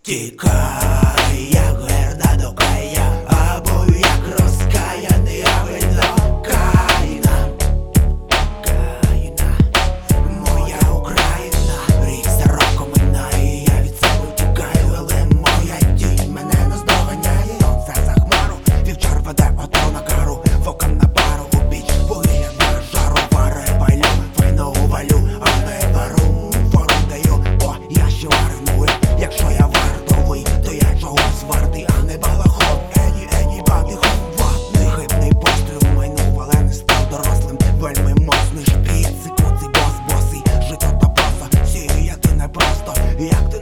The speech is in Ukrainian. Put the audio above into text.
Тікай, як герда до Кая, або як розкаяний Авель до Каїна. Каїна, моя Україна, рік за роком минає, я від себе втікаю, але моя тінь мене наздоганяє. Сонце за хмару, вівчар веде ото на кару, вокам на пару у піч, вугілля на жару, вари палю, вино увалю, а не вару, фору даю, бо я ще варную, якщо я вартовий, то я чогось вартий, а не балахон. Ені, бабі, ховат, нехибний постріл, майнув, але не став дорослим, вельми моцний шпіц, куций бос, босий, жито та проса, сіяти непросто, як ти